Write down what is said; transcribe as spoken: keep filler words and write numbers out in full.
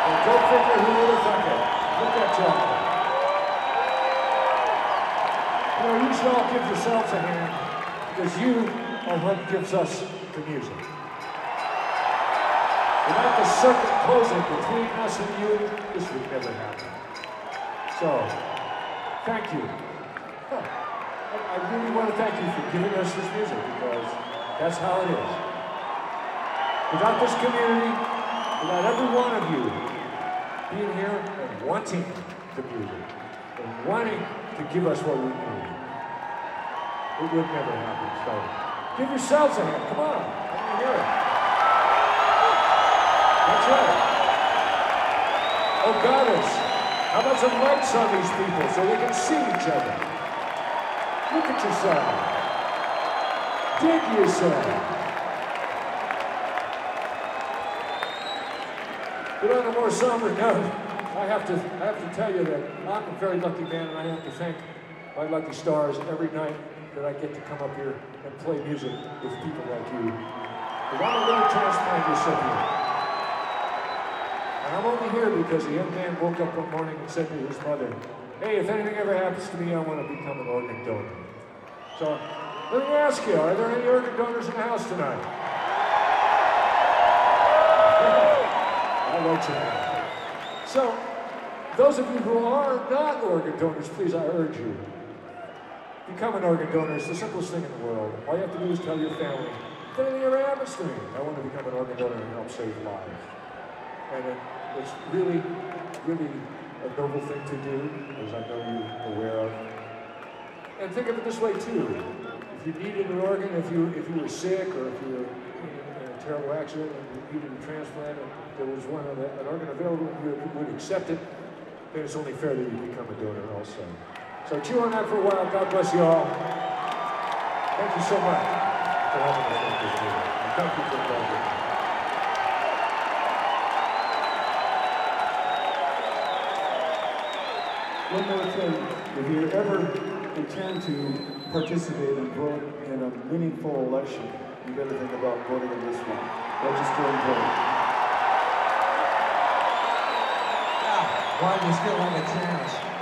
Well, go figure who would have thunk it. Look at y'all. You know, you should all give yourselves a hand because you are what gives us the music. Without the circuit closing between us and you, this would never happen. So, thank you. Huh. I really want to thank you for giving us this music because that's how it is. Without this community, without every one of you being here and wanting the music, and wanting to give us what we need, it would never happen. So, give yourselves a hand. Come on. Let me hear it. That's right. Oh, goddess. How about some lights on these people so they can see each other? Look at yourself. Dig yourself. But on a more somber note, I have to I have to tell you that I'm a very lucky man, and I have to thank my lucky stars every night that I get to come up here and play music with people like you. But I'm a liver transplant recipient. And I'm only here because a young man woke up one morning and said to his mother, hey, if anything ever happens to me, I want to become an organ donor. So, let me ask you, are there any organ donors in the house tonight? I'll let you know. So, those of you who are not organ donors, please, I urge you, become an organ donor. It's the simplest thing in the world. All you have to do is tell your family, if anything ever happens to me, I want to become an organ donor and help save lives. And it, it's really, really a noble thing to do, as I know you're aware of. And think of it this way too. If you needed an organ, if you if you were sick, or if you were in a terrible accident and you needed a transplant, and there was one of an organ available and you would accept it, then it's only fair that you become a donor also. So chew on that for a while. God bless you all. Thank you so much for having us on this meeting. And thank you for inviting me. One more thing, if you ever intend to participate and vote in a meaningful election, you better think about voting in this one. Register and vote. Yeah, while you still have a chance.